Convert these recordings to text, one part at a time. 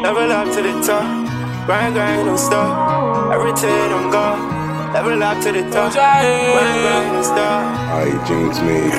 Level up to the top. Grind, don't stop. Everything on God. Level up to the top. Grind, don't stop. Alright, Jinx made.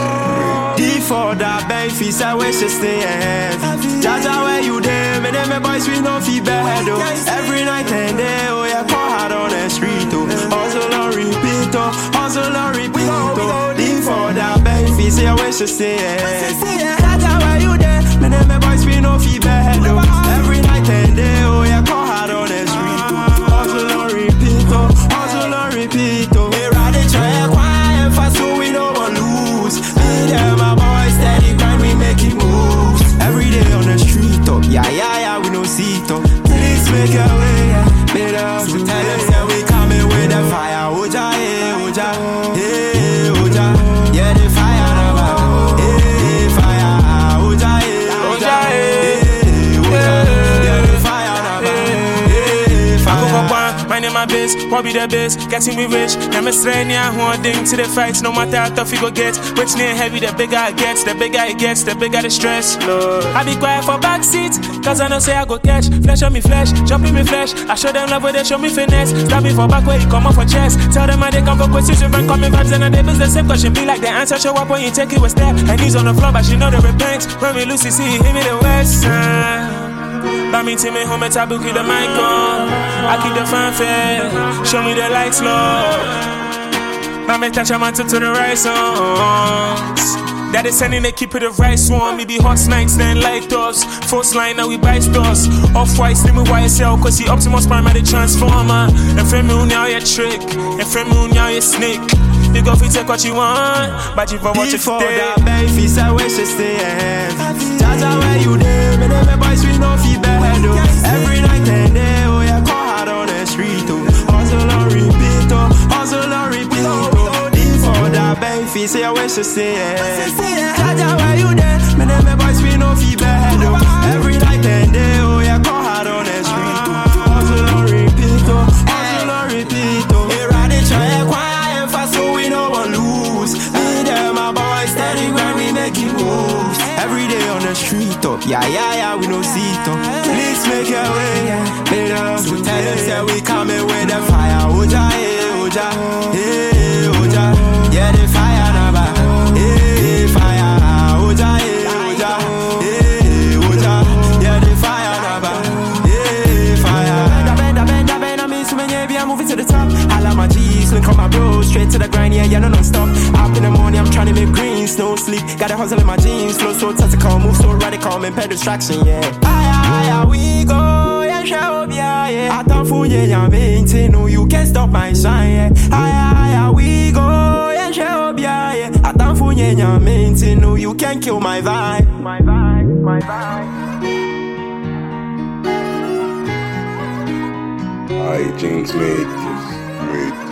D4 that bank fees, I wish to stay ahead. Jaja, where you there? Me them boys, we no feel bad, oh. Every night and day, oh, yeah, call hard on the street, oh. Hustle on repeat, oh. Hustle on repeat, oh. D4 that bank fees, I wish to stay ahead. Jaja, where you there? Me them boys, we no feel bad, oh. Every night and day, oh, yeah, call hard on the street, oh. Hustle on repeat, oh. Hustle on repeat, oh. We ride the track, quiet, fast, so we don't want lose. Me them, my boys, steady grind, we making moves. Every day on the street, oh. Yeah, we no see it, oh. Please make a way, yeah. Made us to tell them, say we coming with the fire. Oja, hey, Oja, hey, Oja. Yeah, the fire now, hey, fire. Oja, hey, Oja, hey, Oja. Yeah, the fire now, hey, fire. My name my base, what be the base? Getting me rich, I'm a strain, yeah, holding to the fights. No matter how tough you go get, rich near heavy, the bigger it gets, the bigger it gets, the bigger the stress. Lord. I be quiet for backseat, cause I know say I go catch. Flesh on me flesh, jump in me flesh. I show them love where they show me finesse. Stab me for back where you come off for chest. Tell them how they come for questions, friend coming vibes and they business same. Cause she be like the answer, show up when you take it a step. And he's on the floor, but she know the repent. When we lose, you see, hit me the west side. But me team me home at Tabu, keep the mic on. I keep the fanfare, show me the lights, Lord. I may touch a man to the right songs. That is sending they keep it the right one. Me be hot nights, then light us. First line, now we buy stores. Off-white, slim with YSL, cause he Optimus Prime at the Transformer. And friend me now your trick, and friend me now your snake. You go fi take what you want, but you for what you before stay. that bank fees, I wish to stay ahead. Jaja, where you there? Me them boys, we no feel bad, oh. Every night and day, oh, yeah, call hard on the street, oh. Hustle on repeat, oh. Hustle on repeat, oh. Before that bank fees, I wish to stay ahead. Jaja, where you there? Me them boys, we no feel bad, oh. Every night and day, oh, yeah, call hard on the street, oh. Hustle on repeat, oh. Hustle on repeat, oh. We ride the track, quiet, fast, so we no one lose. Me them, my boys, steady grind, we making moves. Every day on the street, oh. Yeah, we no see it, oh. Please make your way, made us to tell them, say we coming with the fire. Oja, hey, Oja, hey, Oja. Yeah, the fire now, hey, fire. Oja, hey, Oja, hey, Oja. Yeah, the fire now, hey, fire. Bend, I mean, so many, I'm moving to the top. I love my G's, link on my bros, straight to the grind, yeah, no non-stop. Up in the morning, I'm trying to make greens, no sleep. Got a hustle in my jeans, flow so tactical, move so radical, man, pay distraction, yeah. Aya, we go, yeah, show up, yeah. I thought for yeah, maintain, no, you can't stop my shine, yeah. Aya, we go, yeah, show up, yeah. I thought for yeah, maintain, no, you can't kill my vibe. My vibe. Alright, Jinx made.